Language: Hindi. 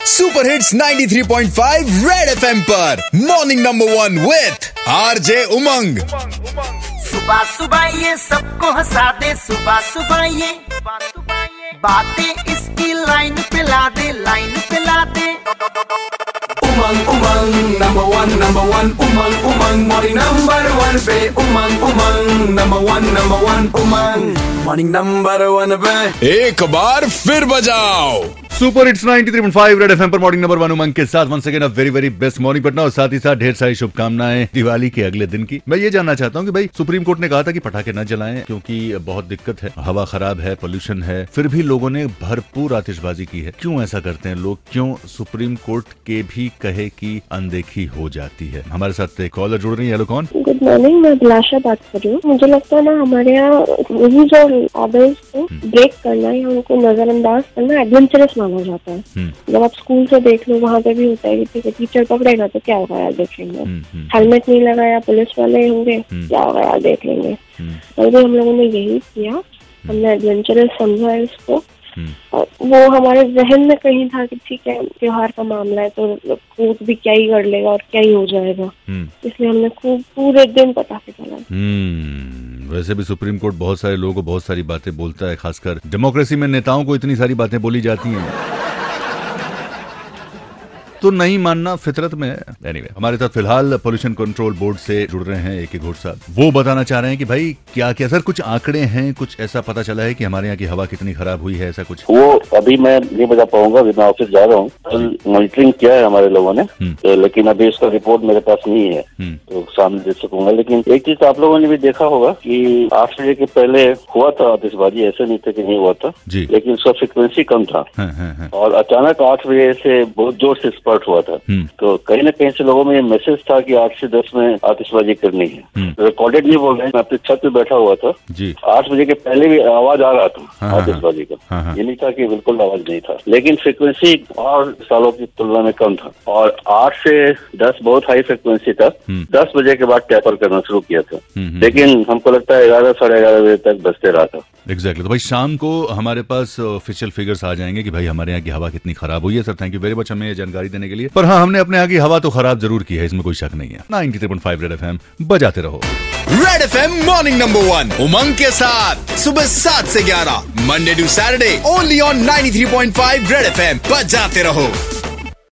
सुपर हिट्स 93.5 रेड एफएम पर morning number 1 with RJ Umang. सुबह सुबह ये सबको हंसा दे, सुबह सुबह ये बातें इसकी लाइन पे ला दे, लाइन पे ला दे। Umang Umang number one Umang Umang morning number 1 पे Umang Umang number one Umang morning number 1 पे एक बार फिर बजाओ। सुपर हिट्स 93.5 रेड एफएम पर मॉर्निंग नंबर 1 उमंग के साथ once again a very very best morning Patna और साथ ही साथ ढेर सारी शुभकामनाएं दिवाली के अगले दिन की। मैं ये जानना चाहता हूँ कि भाई सुप्रीम कोर्ट ने कहा था कि पटाखे न जलाएं क्योंकि बहुत दिक्कत है, हवा खराब है, पोल्यूशन है, फिर भी लोगों ने भरपूर आतिशबाजी की है। क्यों ऐसा करते हैं लोग? क्यों सुप्रीम कोर्ट के भी कहे की अनदेखी हो जाती है? हमारे साथ एक कॉलर जुड़ रही है। हेलो, कौन? गुड मॉर्निंग, मैं अभिलाषा बात कर रही हूँ। मुझे लगता है ना हमारे यहाँ रूल्स और ऑर्डर्स को ब्रेक करना या उनको नजरअंदाज करना एडवेंचरस माना जाता है। जब आप स्कूल से देख लो, वहाँ पे भी होता है कि टीचर पकड़ेगा तो क्या होगा यार देख लेंगे, हेलमेट नहीं लगाया पुलिस वाले होंगे क्या होगा यार देख लेंगे। और भी हम लोगों ने यही किया, हमने एडवेंचरस समझा है इसको। और वो हमारे जहन में कहीं था कि ठीक है त्योहार का मामला है तो कोर्ट भी क्या ही कर लेगा और क्या ही हो जाएगा, इसलिए हमने खूब पूरे दिन पटाखे चलाए। वैसे भी सुप्रीम कोर्ट बहुत सारे लोगों को बहुत सारी बातें बोलता है, खासकर डेमोक्रेसी में नेताओं को इतनी सारी बातें बोली जाती हैं तो नहीं मानना फितरत में है। एनीवे, हमारे साथ फिलहाल पोल्यूशन कंट्रोल बोर्ड से जुड़ रहे हैं एक घोड़ साहब। वो बताना चाह रहे हैं कि भाई क्या क्या सर कुछ आंकड़े हैं, कुछ ऐसा पता चला है कि हमारे यहाँ की हवा कितनी खराब हुई है, ऐसा कुछ? वो अभी मैं नहीं बता पाऊंगा, अभी मैं ऑफिस जा रहा हूँ। कल मॉनिटरिंग किया है हमारे लोगों ने तो, लेकिन अभी इसका रिपोर्ट मेरे पास नहीं है तो सामने दे सकूंगा। लेकिन एक चीज आप लोगों ने भी देखा होगा कि 8 बजे के पहले हुआ था आतिशबाजी, ऐसे नहीं था कि नहीं हुआ था, लेकिन उसका फ्रिक्वेंसी कम था और अचानक 8 बजे से बहुत जोर से स्पर्ट हुआ था। तो कहीं ना कहीं से लोगों में ये मैसेज था कि 8 से 10 में आतिशबाजी करनी है। रिकॉर्डेड नहीं बोल रहे हैं, मैं अपनी छत पे बैठा हुआ था, 8 बजे के पहले भी आवाज आ रहा था आतिशबाजी का। ये नहीं था कि बिल्कुल आवाज नहीं था, लेकिन फ्रिक्वेंसी और सालों की तुलना में कम था और 8 से 10 बहुत हाई फ्रिक्वेंसी था। 10 बजे के बाद टैपर करना शुरू किया था, लेकिन हमको लगता है 11 साढ़े 11 बजे तक बजते रहा था। एग्जैक्टली। तो भाई शाम को हमारे पास ऑफिशियल फिगर्स आ जाएंगे कि भाई हमारे यहाँ की हवा कितनी खराब हुई है। Sir thank you very much हमें जानकारी देने के लिए। पर हाँ, हमने अपने यहाँ की हवा तो खराब जरूर की है, इसमें कोई शक नहीं है। 93.5 रेड एफएम बजाते रहो। Red FM morning number 1 Umang के साथ सुबह 7 से 11 Monday to Saturday only on 93.5 red FM बजाते रहो।